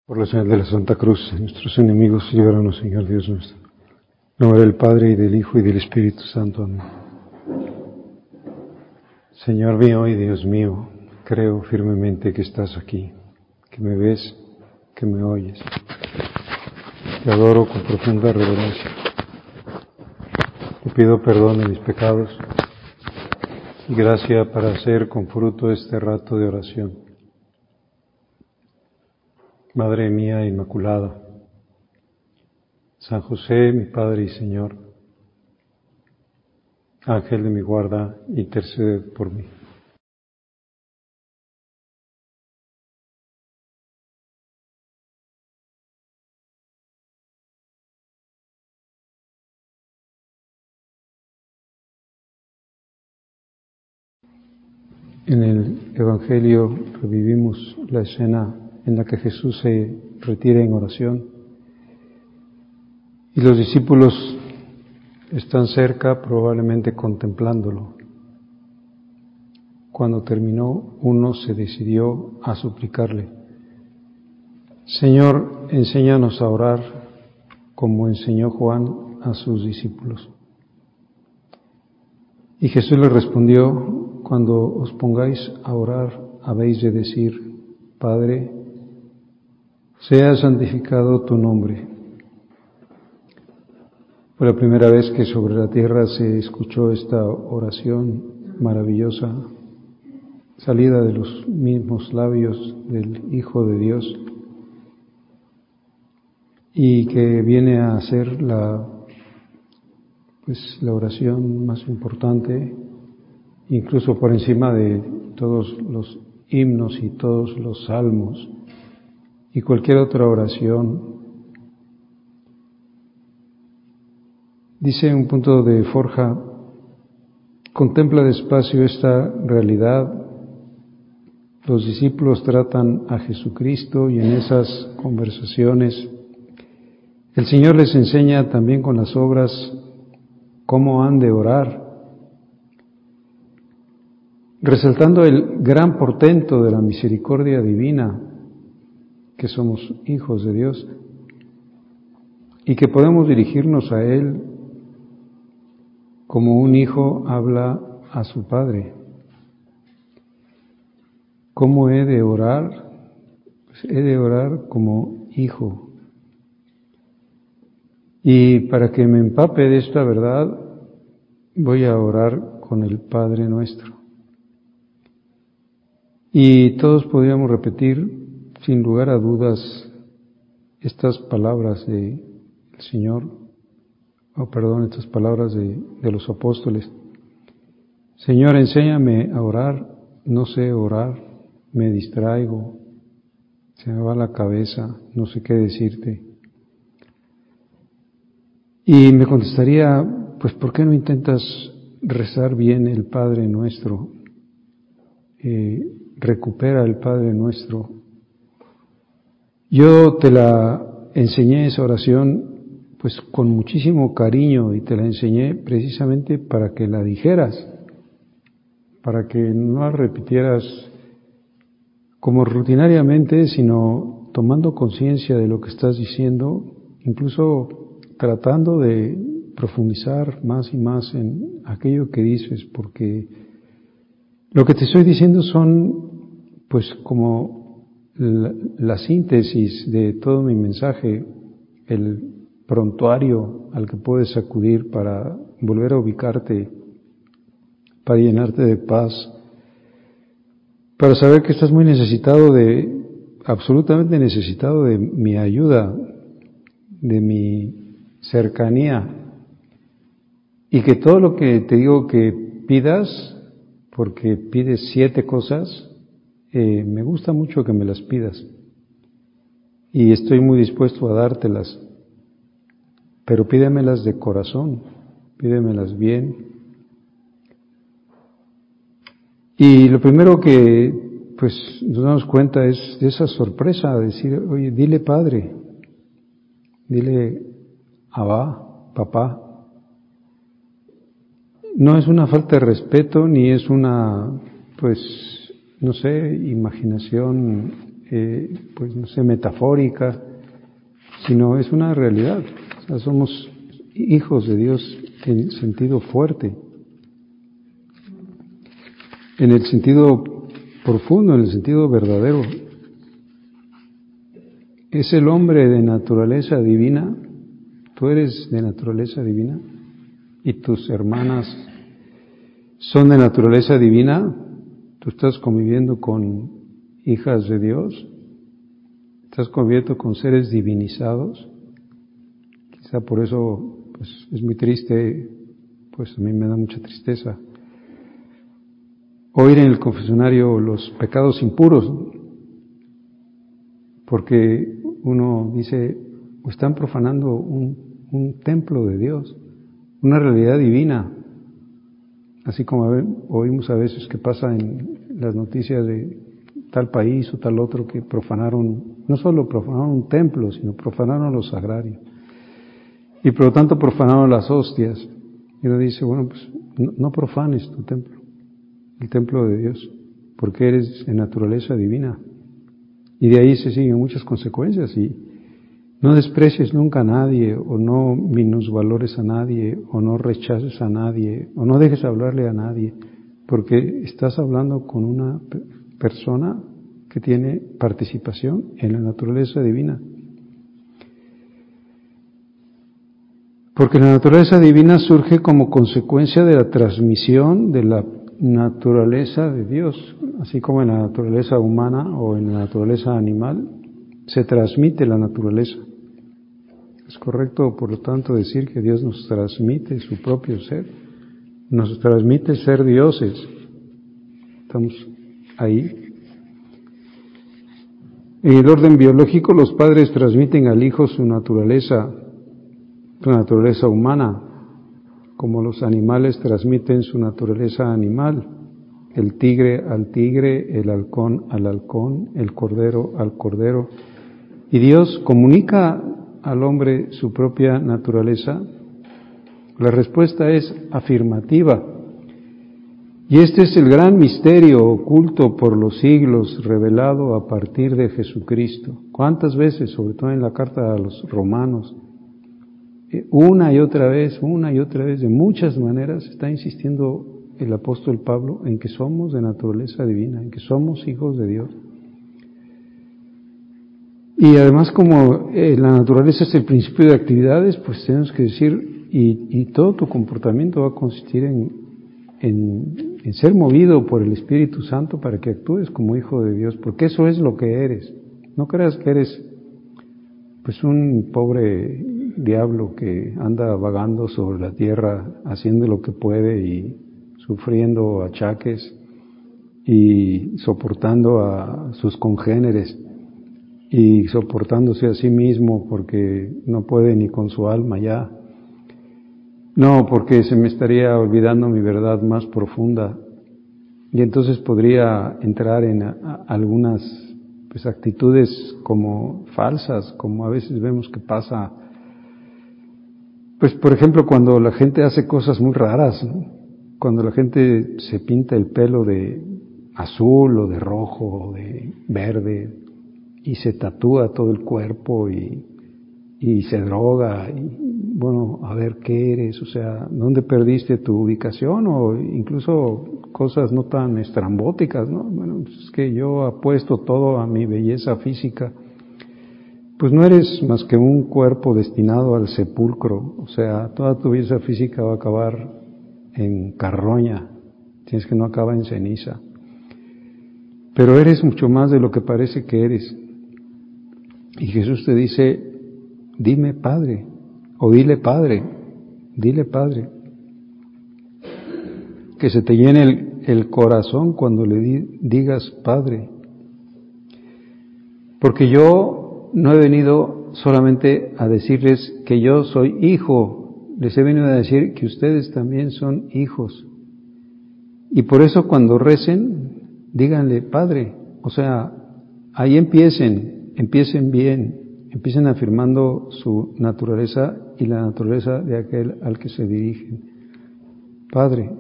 Por la señal de la Santa Cruz, nuestros enemigos, líbranos, Señor Dios nuestro. En nombre del Padre, y del Hijo, y del Espíritu Santo. Amén. Señor mío y Dios mío, creo firmemente que estás aquí, que me ves, que me oyes. Te adoro con profunda reverencia. Te pido perdón de mis pecados y gracia para hacer con fruto este rato de oración. Madre mía Inmaculada, San José, mi Padre y Señor, Ángel de mi guarda, intercede por mí. En el Evangelio revivimos la escena en la que Jesús se retira en oración y los discípulos están cerca, probablemente contemplándolo. Cuando terminó, uno se decidió a suplicarle: Señor, enséñanos a orar como enseñó Juan a sus discípulos. Y Jesús le respondió: cuando os pongáis a orar, habéis de decir: Padre, sea santificado tu nombre. Fue la primera vez que sobre la tierra se escuchó esta oración maravillosa, salida de los mismos labios del Hijo de Dios, y que viene a ser la oración más importante, incluso por encima de todos los himnos y todos los salmos y cualquier otra oración. Dice un punto de Forja: contempla despacio esta realidad. Los discípulos tratan a Jesucristo y en esas conversaciones el Señor les enseña también con las obras cómo han de orar, resaltando el gran portento de la misericordia divina, que somos hijos de Dios y que podemos dirigirnos a Él como un hijo habla a su padre. ¿Cómo he de orar? Pues he de orar como hijo. Y para que me empape de esta verdad, voy a orar con el Padre Nuestro. Y todos podríamos repetir, sin lugar a dudas, estas palabras del Señor, estas palabras de los apóstoles. Señor, enséñame a orar, no sé orar, me distraigo, se me va la cabeza, no sé qué decirte. Y me contestaría: pues ¿por qué no intentas rezar bien el Padre Nuestro? Recupera el Padre Nuestro. Yo te la enseñé, esa oración, pues con muchísimo cariño, y te la enseñé precisamente para que la dijeras, para que no la repitieras como rutinariamente, sino tomando conciencia de lo que estás diciendo, incluso tratando de profundizar más y más en aquello que dices, porque lo que te estoy diciendo son pues como la síntesis de todo mi mensaje, el prontuario al que puedes acudir para volver a ubicarte, para llenarte de paz, para saber que estás muy necesitado absolutamente necesitado de mi ayuda, de mi cercanía, y que todo lo que te digo que pidas, porque pides 7 cosas, me gusta mucho que me las pidas y estoy muy dispuesto a dártelas, pero pídemelas de corazón, pídemelas bien. Y lo primero que pues nos damos cuenta es de esa sorpresa, decir: oye, dile Padre, dile Abba, papá. No es una falta de respeto, ni es una, pues, no sé, imaginación pues no sé, metafórica, sino es una realidad. O sea, somos hijos de Dios en sentido fuerte, en el sentido profundo, en el sentido verdadero. Es el hombre de naturaleza divina, tú eres de naturaleza divina y tus hermanas son de naturaleza divina, tú estás conviviendo con hijas de Dios, estás conviviendo con seres divinizados. Quizá por eso pues es muy triste, pues a mí me da mucha tristeza oír en el confesionario los pecados impuros, porque uno dice, están profanando un templo de Dios, una realidad divina, así como oímos a veces que pasa en las noticias de tal país o tal otro que profanaron, no solo profanaron un templo, sino profanaron lo sagrario. Y por lo tanto profanaron las hostias. Y uno dice, bueno, pues no profanes tu templo, el templo de Dios, porque eres de naturaleza divina. Y de ahí se siguen muchas consecuencias. Y no desprecies nunca a nadie, o no minusvalores a nadie, o no rechaces a nadie, o no dejes hablarle a nadie, porque estás hablando con una persona que tiene participación en la naturaleza divina. Porque la naturaleza divina surge como consecuencia de la transmisión de la naturaleza de Dios, así como en la naturaleza humana o en la naturaleza animal, se transmite la naturaleza. Es correcto, por lo tanto, decir que Dios nos transmite su propio ser, nos transmite ser dioses. Estamos ahí. En el orden biológico, los padres transmiten al hijo su naturaleza humana, como los animales transmiten su naturaleza animal, el tigre al tigre, el halcón al halcón, el cordero al cordero. Y Dios comunica al hombre su propia naturaleza. La respuesta es afirmativa. Y este es el gran misterio oculto por los siglos, revelado a partir de Jesucristo. ¿Cuántas veces, sobre todo en la carta a los romanos, una y otra vez, de muchas maneras, está insistiendo el apóstol Pablo en que somos de naturaleza divina, en que somos hijos de Dios? Y además, como la naturaleza es el principio de actividades, pues tenemos que decir, y todo tu comportamiento va a consistir en ser movido por el Espíritu Santo para que actúes como hijo de Dios, porque eso es lo que eres. No creas que eres pues un pobre diablo que anda vagando sobre la tierra haciendo lo que puede y sufriendo achaques y soportando a sus congéneres y soportándose a sí mismo porque no puede ni con su alma ya. No, porque se me estaría olvidando mi verdad más profunda y entonces podría entrar en algunas pues actitudes como falsas, como a veces vemos que pasa, pues por ejemplo cuando la gente hace cosas muy raras, ¿no? Cuando la gente se pinta el pelo de azul o de rojo o de verde y se tatúa todo el cuerpo y se droga y bueno, a ver qué eres, o sea, ¿dónde perdiste tu ubicación? O incluso cosas no tan estrambóticas, ¿no? Bueno, es que yo apuesto todo a mi belleza física. Pues no eres más que un cuerpo destinado al sepulcro, o sea, toda tu belleza física va a acabar en carroña, tienes que no acaba en ceniza. Pero eres mucho más de lo que parece que eres. Y Jesús te dice, dime Padre, o dile Padre, que se te llene el corazón cuando le digas Padre. Porque yo no he venido solamente a decirles que yo soy hijo, les he venido a decir que ustedes también son hijos. Y por eso cuando recen, díganle Padre, o sea, ahí empiecen bien, empiecen afirmando su naturaleza y la naturaleza de aquel al que se dirigen. Padre,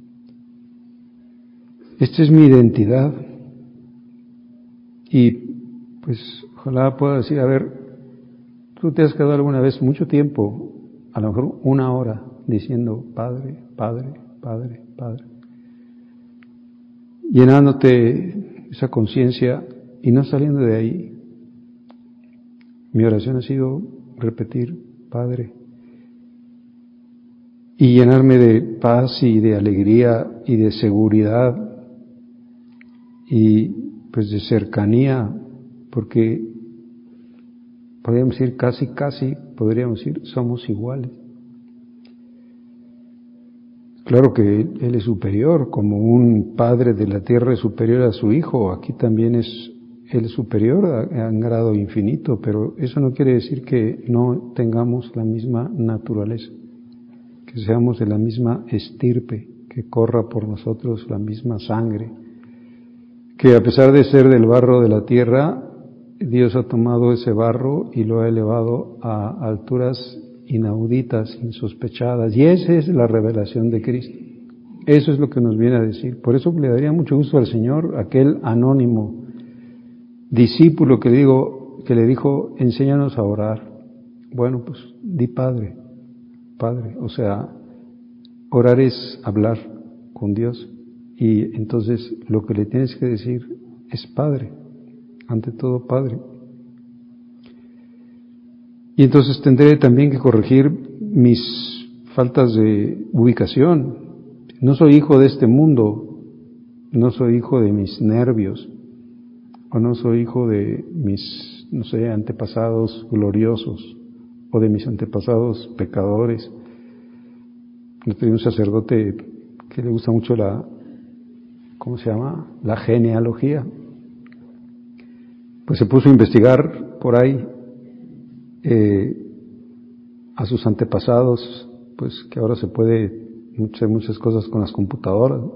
esta es mi identidad y pues ojalá pueda decir, a ver, tú te has quedado alguna vez mucho tiempo, a lo mejor 1 hora, diciendo Padre, Padre, Padre, Padre, llenándote esa conciencia y no saliendo de ahí. Mi oración ha sido repetir Padre y llenarme de paz y de alegría y de seguridad y pues de cercanía, porque podríamos decir casi, podríamos decir somos iguales. Claro que Él es superior, como un padre de la tierra es superior a su hijo, aquí también Él es superior a un grado infinito, pero eso no quiere decir que no tengamos la misma naturaleza, que seamos de la misma estirpe, que corra por nosotros la misma sangre, que a pesar de ser del barro de la tierra, Dios ha tomado ese barro y lo ha elevado a alturas inauditas, insospechadas, y esa es la revelación de Cristo. Eso es lo que nos viene a decir. Por eso le daría mucho gusto al Señor, aquel anónimo discípulo que le dijo, enséñanos a orar. Bueno, pues di Padre, Padre, o sea, orar es hablar con Dios, y entonces lo que le tienes que decir es Padre, ante todo Padre. Y entonces tendré también que corregir mis faltas de ubicación. No soy hijo de este mundo, no soy hijo de mis nervios, o no soy hijo de mis, antepasados gloriosos, o de mis antepasados pecadores. Yo tenía un sacerdote que le gusta mucho la genealogía. Pues se puso a investigar por ahí a sus antepasados, pues que ahora se puede hacer muchas cosas con las computadoras, ¿no?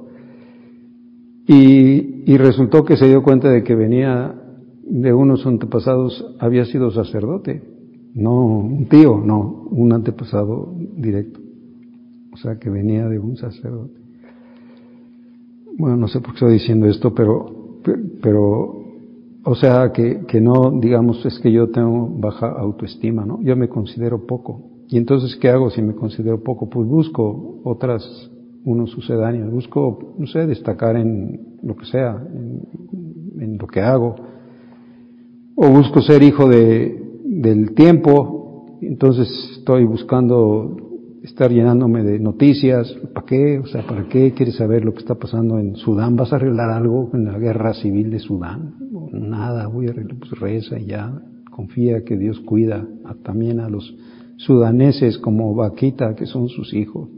Y resultó que se dio cuenta de que venía de unos antepasados, había sido sacerdote, no un tío, no, un antepasado directo, o sea que venía de un sacerdote. Bueno, no sé por qué estoy diciendo esto, pero o sea, que no, digamos, es que yo tengo baja autoestima, ¿no? Yo me considero poco. Y entonces, ¿qué hago si me considero poco? Pues busco unos sucedáneos, busco, destacar en lo que sea, en lo que hago. O busco ser hijo del tiempo, entonces estoy buscando estar llenándome de noticias. ¿Para qué? O sea, ¿para qué quieres saber lo que está pasando en Sudán? ¿Vas a arreglar algo en la guerra civil de Sudán? Nada, voy a arreglar, pues reza y ya, confía que Dios cuida también a los sudaneses como vaquita, que son sus hijos.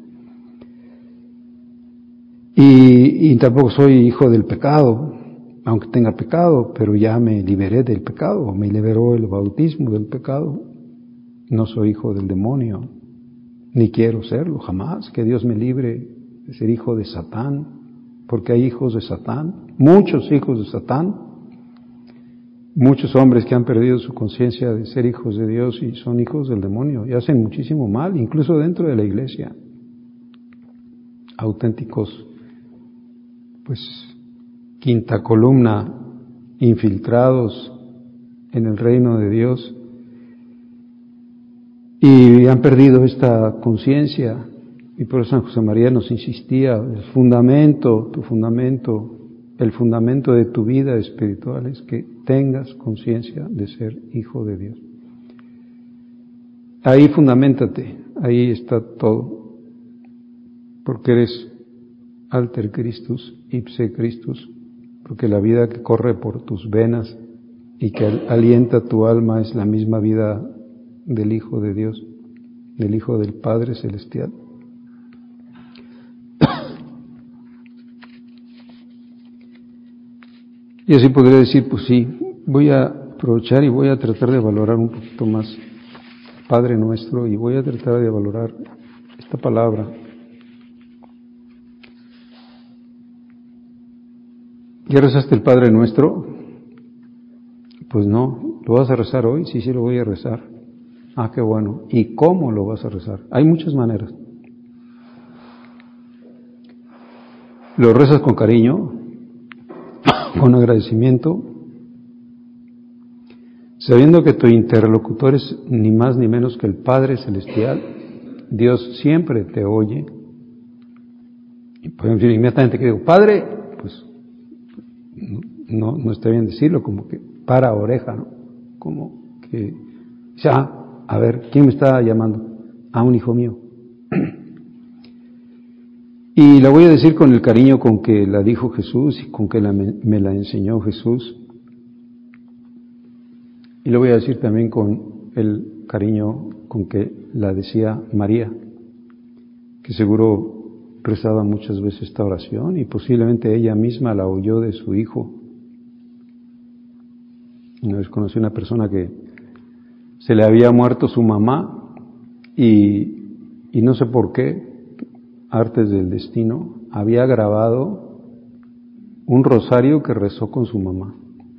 Y tampoco soy hijo del pecado, aunque tenga pecado, pero ya me liberé del pecado, me liberó el bautismo del pecado. No soy hijo del demonio, ni quiero serlo, jamás, que Dios me libre de ser hijo de Satán, porque hay hijos de Satán, muchos hijos de Satán, muchos hombres que han perdido su conciencia de ser hijos de Dios y son hijos del demonio, y hacen muchísimo mal, incluso dentro de la iglesia, auténticos, pues, quinta columna, infiltrados en el reino de Dios, y han perdido esta conciencia. Y por eso San José María nos insistía, el fundamento de tu vida espiritual es que tengas conciencia de ser hijo de Dios. Ahí fundamentate, ahí está todo, porque eres alter Christus, ipse Christus, porque la vida que corre por tus venas y que alienta tu alma es la misma vida del Hijo de Dios, del Hijo del Padre Celestial. Y así podría decir, pues sí, voy a aprovechar y voy a tratar de valorar un poquito más Padre Nuestro, y voy a tratar de valorar esta palabra. ¿Ya rezaste el Padre Nuestro? Pues no, ¿lo vas a rezar hoy? Sí, lo voy a rezar. Ah, qué bueno. ¿Y cómo lo vas a rezar? Hay muchas maneras. Lo rezas con cariño, con agradecimiento, sabiendo que tu interlocutor es ni más ni menos que el Padre Celestial. Dios siempre te oye. Y por ejemplo, inmediatamente que digo, Padre, pues no está bien decirlo, como que para oreja, ¿no? Como que, ya, a ver, ¿quién me está llamando? A un hijo mío. Y la voy a decir con el cariño con que la dijo Jesús y con que me la enseñó Jesús. Y lo voy a decir también con el cariño con que la decía María, que seguro rezaba muchas veces esta oración y posiblemente ella misma la oyó de su hijo. Una vez conocí a una persona que se le había muerto su mamá y no sé por qué, artes del destino, había grabado un rosario que rezó con su mamá.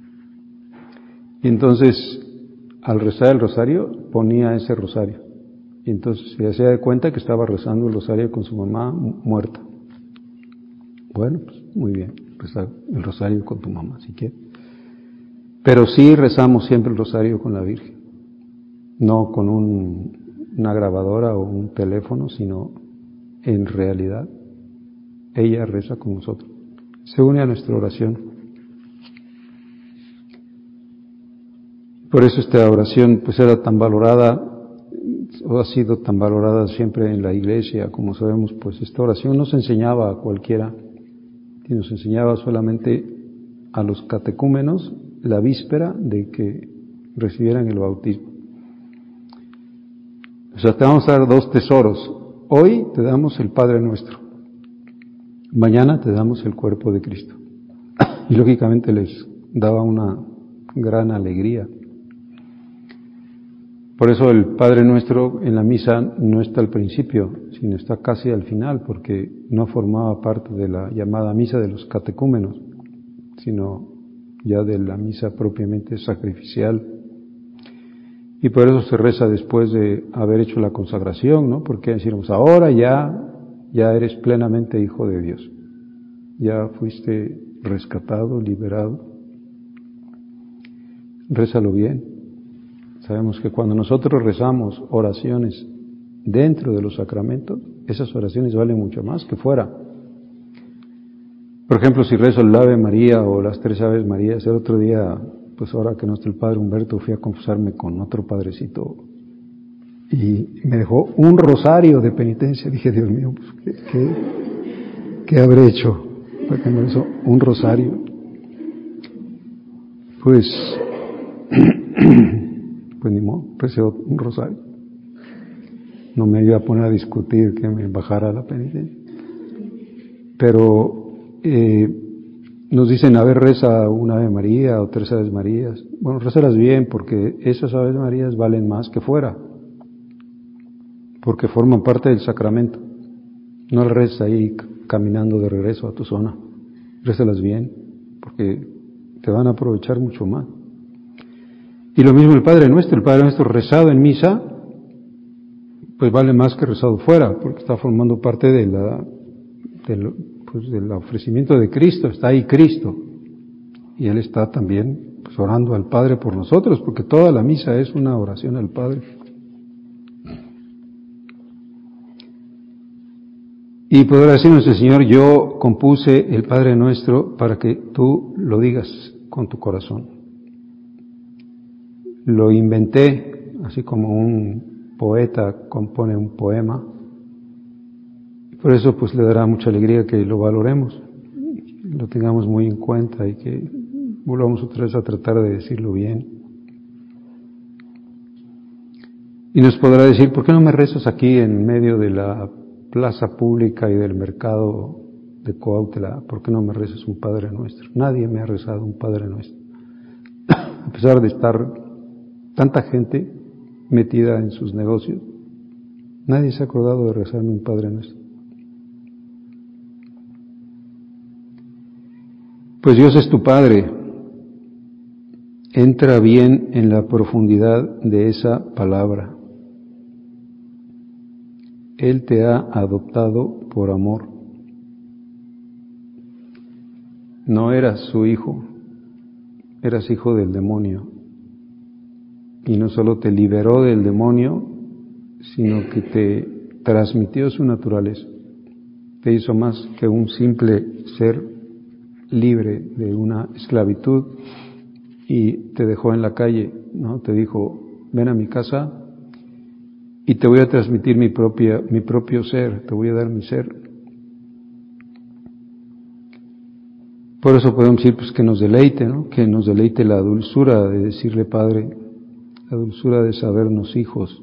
Y entonces, al rezar el rosario, ponía ese rosario. Y entonces se hacía de cuenta que estaba rezando el rosario con su mamá muerta. Bueno, pues muy bien, rezar el rosario con tu mamá, si quieres. Pero sí rezamos siempre el rosario con la Virgen. No con una grabadora o un teléfono, sino en realidad ella reza con nosotros. Se une a nuestra oración. Por eso esta oración pues era tan valorada, o ha sido tan valorada siempre en la iglesia. Como sabemos, pues esta oración no se enseñaba a cualquiera, sino se enseñaba solamente a los catecúmenos la víspera de que recibieran el bautismo. O sea, te vamos a dar dos tesoros. Hoy te damos el Padre Nuestro. Mañana te damos el cuerpo de Cristo. Y lógicamente les daba una gran alegría. Por eso el Padre Nuestro en la misa no está al principio, sino está casi al final, porque no formaba parte de la llamada misa de los catecúmenos, sino ya de la misa propiamente sacrificial. Y por eso se reza después de haber hecho la consagración, ¿no? Porque decimos, ahora ya eres plenamente hijo de Dios. Ya fuiste rescatado, liberado. Rézalo bien. Sabemos que cuando nosotros rezamos oraciones dentro de los sacramentos, esas oraciones valen mucho más que fuera. Por ejemplo, si rezo el Ave María o las 3 Aves Marías, el otro día, pues ahora que no está el Padre Humberto, fui a confesarme con otro padrecito y me dejó un rosario de penitencia. Dije, Dios mío, pues, ¿qué habré hecho para que me hizo un rosario? Pues ni modo, recé un rosario. No me iba a poner a discutir que me bajara la penitencia. Pero nos dicen, a ver, reza una Ave María o 3 Aves Marías. Bueno, rézalas bien, porque esas Aves Marías valen más que fuera, porque forman parte del sacramento. No las reces ahí caminando de regreso a tu zona. Rézalas bien, porque te van a aprovechar mucho más. Y lo mismo el Padre Nuestro rezado en misa, pues vale más que rezado fuera, porque está formando parte del ofrecimiento de Cristo. Está ahí Cristo, y Él está también pues, orando al Padre por nosotros, porque toda la misa es una oración al Padre. Y podrá decir nuestro Señor, yo compuse el Padre Nuestro para que tú lo digas con tu corazón. Lo inventé, así como un poeta compone un poema. Por eso pues le dará mucha alegría que lo valoremos, lo tengamos muy en cuenta y que volvamos otra vez a tratar de decirlo bien. Y nos podrá decir, ¿por qué no me rezas aquí en medio de la plaza pública y del mercado de Cuautla? ¿Por qué no me rezas un Padre Nuestro? Nadie me ha rezado un Padre Nuestro. A pesar de estar tanta gente metida en sus negocios, nadie se ha acordado de rezarme un Padre Nuestro. Pues Dios es tu Padre. Entra bien en la profundidad de esa palabra. Él te ha adoptado por amor. No eras su hijo, eras hijo del demonio. y no solo te liberó del demonio, sino que te transmitió su naturaleza. Te hizo más que un simple ser libre de una esclavitud y te dejó en la calle, ¿no? Te dijo, ven a mi casa y te voy a transmitir mi propio ser, te voy a dar mi ser. Por eso podemos decir pues que nos deleite, ¿no? Que nos deleite la dulzura de decirle Padre, la dulzura de sabernos hijos.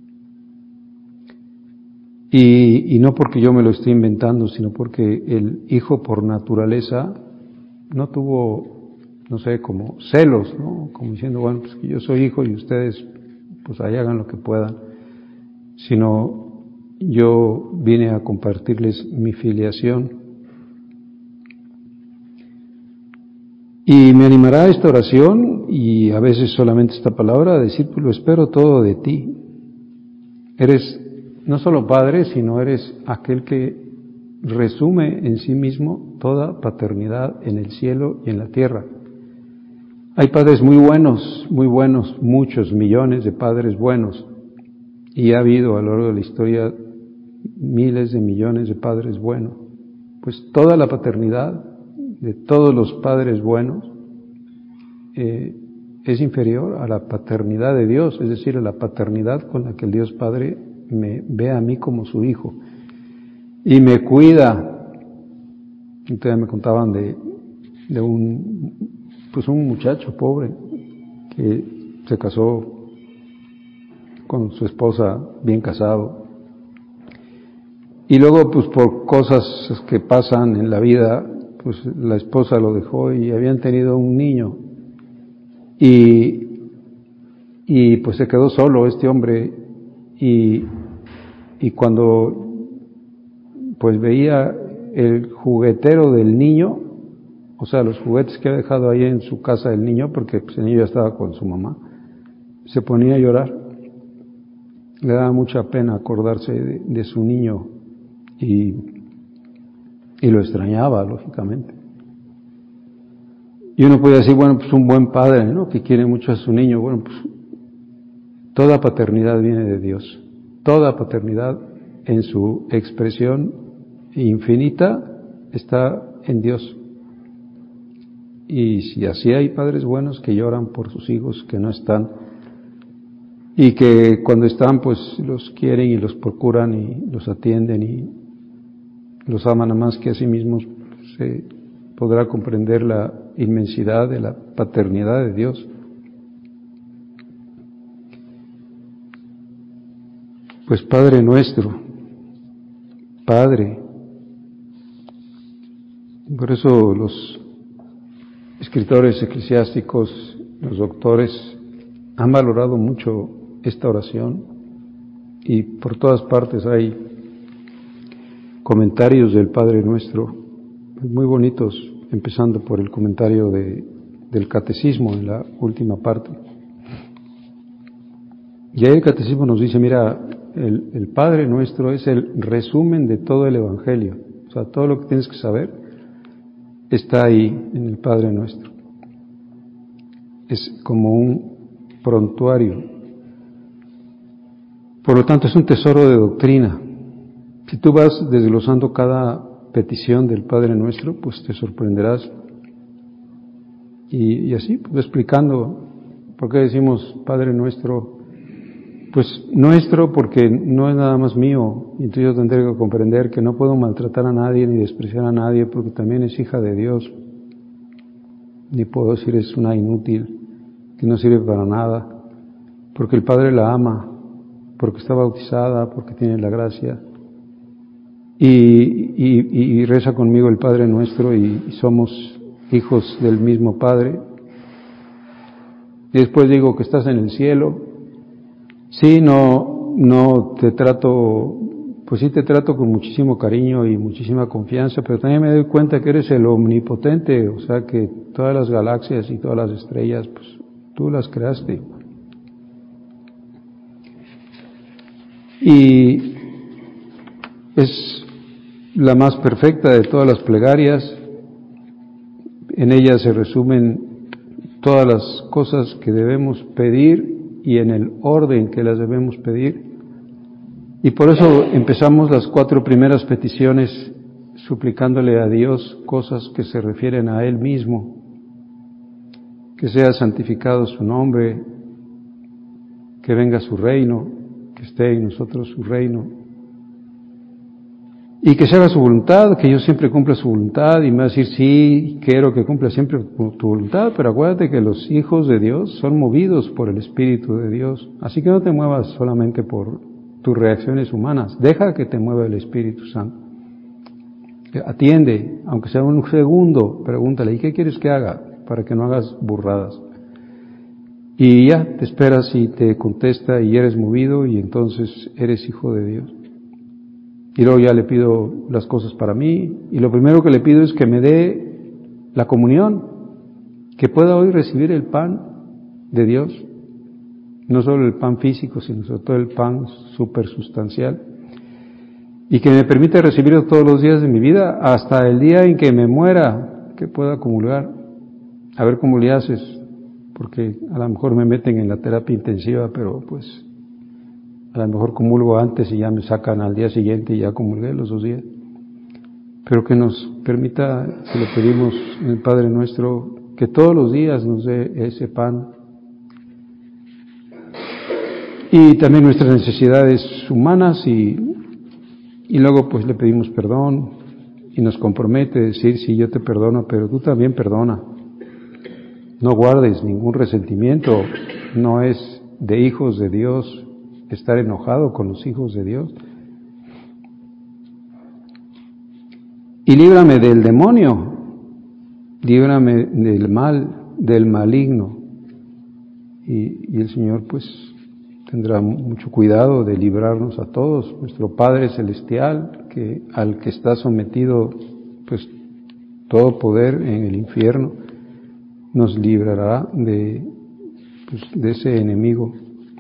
Y no porque yo me lo esté inventando, sino porque el hijo por naturaleza no tuvo, no sé, como celos, ¿no? Como diciendo, bueno, pues que yo soy hijo y ustedes pues ahí hagan lo que puedan, sino yo vine a compartirles mi filiación. Y me animará esta oración y a veces solamente esta palabra a decir, pues lo espero todo de ti. Eres no solo padre, sino eres aquel que resume en sí mismo toda paternidad en el cielo y en la tierra. Hay padres muy buenos, muchos millones de padres buenos, y ha habido a lo largo de la historia miles de millones de padres buenos. Pues toda la paternidad de todos los padres buenos es inferior a la paternidad de Dios, es decir, a la paternidad con la que el Dios Padre me ve a mí como su hijo y me cuida. Entonces me contaban de un muchacho pobre que se casó con su esposa, bien casado, y luego pues por cosas que pasan en la vida, pues la esposa lo dejó y habían tenido un niño y pues se quedó solo este hombre y cuando pues veía el juguetero del niño, o sea, los juguetes que ha dejado ahí en su casa el niño, porque pues el niño ya estaba con su mamá, se ponía a llorar. Le daba mucha pena acordarse de su niño y lo extrañaba, lógicamente. Y uno puede decir, bueno, pues un buen padre, ¿no? Que quiere mucho a su niño. Bueno, pues toda paternidad viene de Dios. Toda paternidad en su expresión infinita está en Dios. Y si así hay padres buenos que lloran por sus hijos que no están, y que cuando están pues los quieren y los procuran y los atienden y los aman a más que a sí mismos, pues, se podrá comprender la inmensidad de la paternidad de Dios. Pues Padre nuestro, Padre. Por eso los escritores eclesiásticos, los doctores, han valorado mucho esta oración y por todas partes hay comentarios del Padre Nuestro muy bonitos, empezando por el comentario del Catecismo en la última parte. Y ahí el Catecismo nos dice, mira, el Padre Nuestro es el resumen de todo el Evangelio. O sea, todo lo que tienes que saber está ahí en el Padre Nuestro. Es como un prontuario. Por lo tanto, es un tesoro de doctrina. Si tú vas desglosando cada petición del Padre Nuestro, pues te sorprenderás. Y así, pues explicando por qué decimos Padre Nuestro. Pues nuestro porque no es nada más mío, y entonces yo tendré que comprender que no puedo maltratar a nadie ni despreciar a nadie porque también es hija de Dios. Ni puedo decir es una inútil, que no sirve para nada, porque el Padre la ama, porque está bautizada, porque tiene la gracia. Y reza conmigo el Padre Nuestro y somos hijos del mismo Padre. Y después digo que estás en el cielo. Sí, no te trato, pues sí te trato con muchísimo cariño y muchísima confianza, pero también me doy cuenta que eres el omnipotente, o sea que todas las galaxias y todas las estrellas, pues tú las creaste. Y es la más perfecta de todas las plegarias, en ella se resumen todas las cosas que debemos pedir y en el orden que las debemos pedir. Y por eso empezamos las 4 primeras peticiones suplicándole a Dios cosas que se refieren a Él mismo, que sea santificado su nombre, que venga su reino, que esté en nosotros su reino, y que se haga su voluntad, que yo siempre cumpla su voluntad. Y me va a decir, sí, quiero que cumpla siempre tu voluntad, pero acuérdate que los hijos de Dios son movidos por el Espíritu de Dios, así que no te muevas solamente por tus reacciones humanas, deja que te mueva el Espíritu Santo. Atiende, aunque sea un segundo, pregúntale, ¿y qué quieres que haga? Para que no hagas burradas. Y ya, te esperas y te contesta y eres movido y entonces eres hijo de Dios. Y luego ya le pido las cosas para mí, y lo primero que le pido es que me dé la comunión, que pueda hoy recibir el pan de Dios, no solo el pan físico, sino sobre todo el pan supersustancial, y que me permita recibirlo todos los días de mi vida, hasta el día en que me muera, que pueda comulgar. A ver cómo le haces, porque a lo mejor me meten en la terapia intensiva, pero pues a lo mejor comulgo antes y ya me sacan al día siguiente y ya comulgué los 2 días. Pero que nos permita, si lo pedimos en el Padre Nuestro, que todos los días nos dé ese pan. Y también nuestras necesidades humanas y luego pues le pedimos perdón y nos compromete a decir, sí, yo te perdono, pero tú también perdona. No guardes ningún resentimiento, no es de hijos de Dios estar enojado con los hijos de Dios. Y líbrame del demonio, líbrame del mal, del maligno. Y el Señor pues tendrá mucho cuidado de librarnos a todos. Nuestro Padre Celestial, que al que está sometido pues todo poder en el infierno, nos librará de ese enemigo.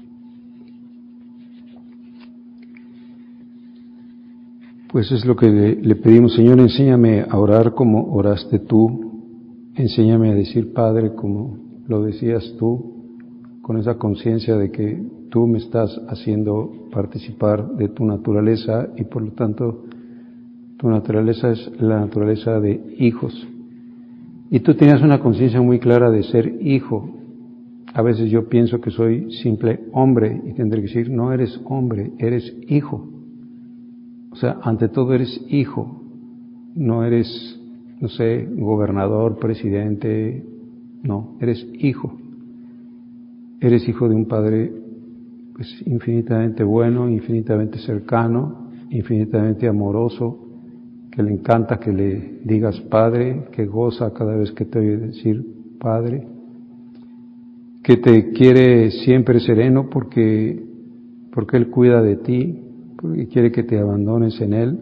Pues es lo que le pedimos, Señor, enséñame a orar como oraste tú, enséñame a decir Padre como lo decías tú, con esa conciencia de que tú me estás haciendo participar de tu naturaleza y por lo tanto tu naturaleza es la naturaleza de hijos. Y tú tenías una conciencia muy clara de ser hijo. A veces yo pienso que soy simple hombre y tendré que decir, no eres hombre, eres hijo. O sea, ante todo eres hijo, no eres, no sé, gobernador, presidente, no, eres hijo. Eres hijo de un Padre pues infinitamente bueno, infinitamente cercano, infinitamente amoroso, que le encanta que le digas Padre, que goza cada vez que te oye decir Padre, que te quiere siempre sereno porque Él cuida de ti, porque quiere que te abandones en Él.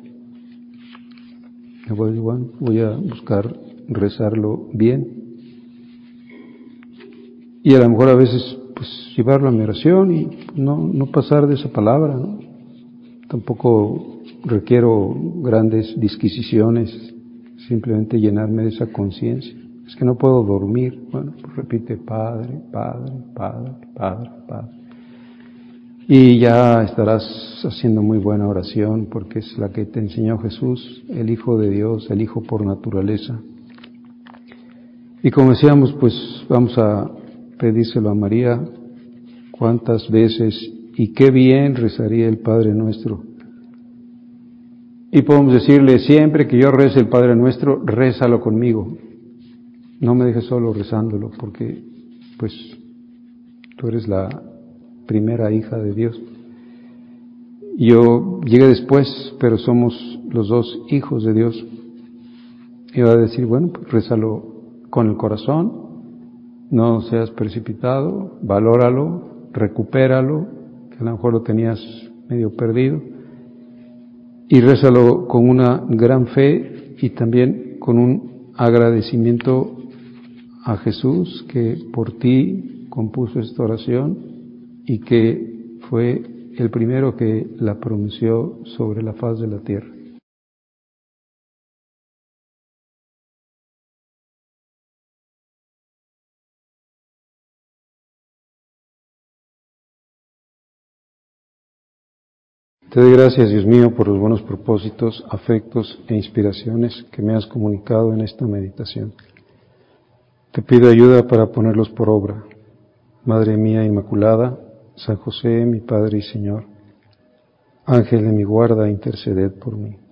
Voy a buscar rezarlo bien. Y a lo mejor a veces pues llevarlo a mi oración y no pasar de esa palabra, ¿no? Tampoco requiero grandes disquisiciones, simplemente llenarme de esa conciencia. Es que no puedo dormir. Bueno, pues repite Padre, Padre, Padre, Padre, Padre. Y ya estarás haciendo muy buena oración porque es la que te enseñó Jesús, el Hijo de Dios, el Hijo por naturaleza. Y como decíamos, pues vamos a pedírselo a María cuántas veces y qué bien rezaría el Padre Nuestro. Y podemos decirle, siempre que yo rece el Padre Nuestro, rézalo conmigo. No me dejes solo rezándolo porque pues tú eres la primera hija de Dios. Yo llegué después, pero somos los 2 hijos de Dios. Y va a decir, bueno, pues rézalo con el corazón, no seas precipitado, valóralo, recupéralo, que a lo mejor lo tenías medio perdido, y rézalo con una gran fe y también con un agradecimiento a Jesús que por ti compuso esta oración y que fue el primero que la pronunció sobre la faz de la tierra. Te doy gracias, Dios mío, por los buenos propósitos, afectos e inspiraciones que me has comunicado en esta meditación. Te pido ayuda para ponerlos por obra. Madre mía Inmaculada, San José, mi Padre y Señor, Ángel de mi guarda, interceded por mí.